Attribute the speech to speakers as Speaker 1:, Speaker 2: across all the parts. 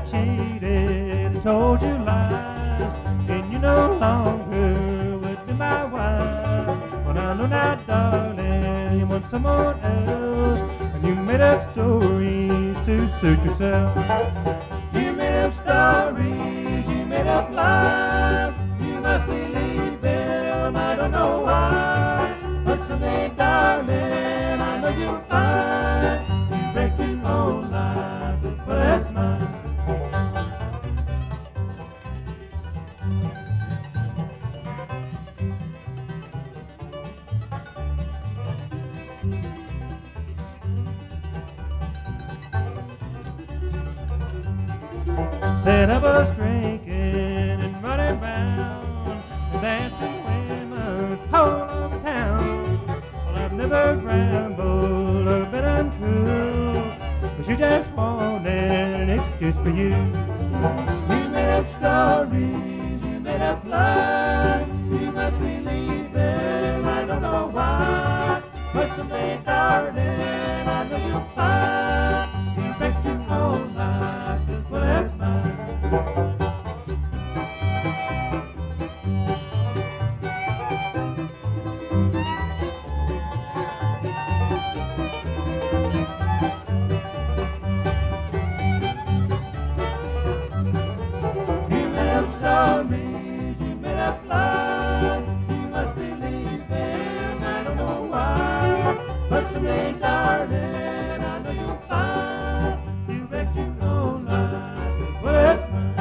Speaker 1: cheated and told you lies, and you no longer would be my wife. Well, I know now, darling, you want someone else, and you made up stories to suit yourself. You made up stories, you made up lies. You must believe them, I don't know why. But someday, darling, I know you'll find you break your own life, but that's mine. Said I was drinking and running round and dancing women all over town. Well, I've never rambled or been untrue, but you just wanted an excuse for you. You made up stories, you made up lies. You must believe them, I don't know why. But someday, darling, I know you'll find you wrecked your own life as well as mine. You made up stories, you made up lies. You must believe them, I don't know why. But someday, darling, I know you'll find you wrecked your own life as well as mine.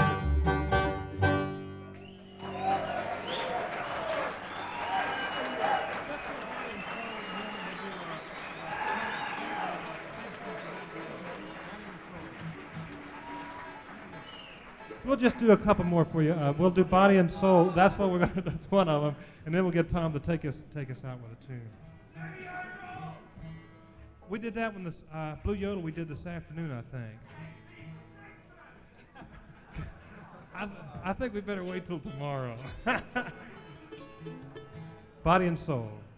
Speaker 1: We'll just do a couple more for you. We'll do Body and Soul. That's what we're going to. That's one of them, and then we'll get Tom to take us out with a tune. We did that when the Blue Yodel we did this afternoon, I think. I think we better wait till tomorrow. Body and Soul.